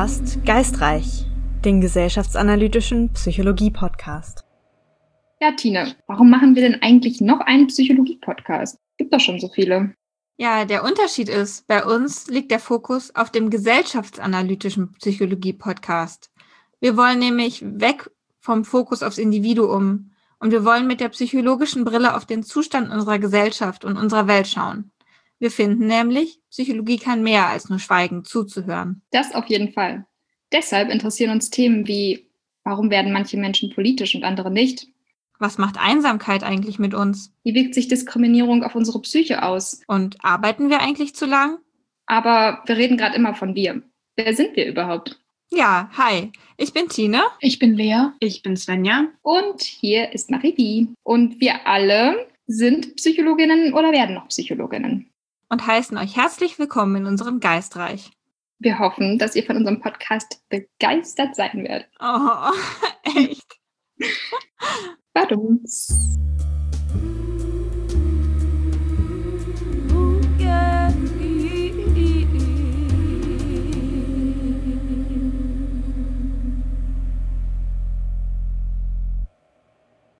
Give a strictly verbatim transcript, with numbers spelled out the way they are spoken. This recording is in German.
hörst Geistreich, den gesellschaftsanalytischen Psychologie-Podcast. Ja, Tine, warum machen wir denn eigentlich noch einen Psychologie-Podcast? Gibt doch schon so viele. Ja, der Unterschied ist, bei uns liegt der Fokus auf dem gesellschaftsanalytischen Psychologie-Podcast. Wir wollen nämlich weg vom Fokus aufs Individuum und wir wollen mit der psychologischen Brille auf den Zustand unserer Gesellschaft und unserer Welt schauen. Wir finden nämlich, Psychologie kann mehr als nur schweigend zuzuhören. Das auf jeden Fall. Deshalb interessieren uns Themen wie, warum werden manche Menschen politisch und andere nicht? Was macht Einsamkeit eigentlich mit uns? Wie wirkt sich Diskriminierung auf unsere Psyche aus? Und arbeiten wir eigentlich zu lang? Aber wir reden gerade immer von wir. Wer sind wir überhaupt? Ja, hi, ich bin Tine. Ich bin Lea. Ich bin Svenja. Und hier ist Marie-Bi. Und wir alle sind Psychologinnen oder werden noch Psychologinnen. Und heißen euch herzlich willkommen in unserem Geistreich. Wir hoffen, dass ihr von unserem Podcast begeistert sein werdet. Oh, echt? Badums.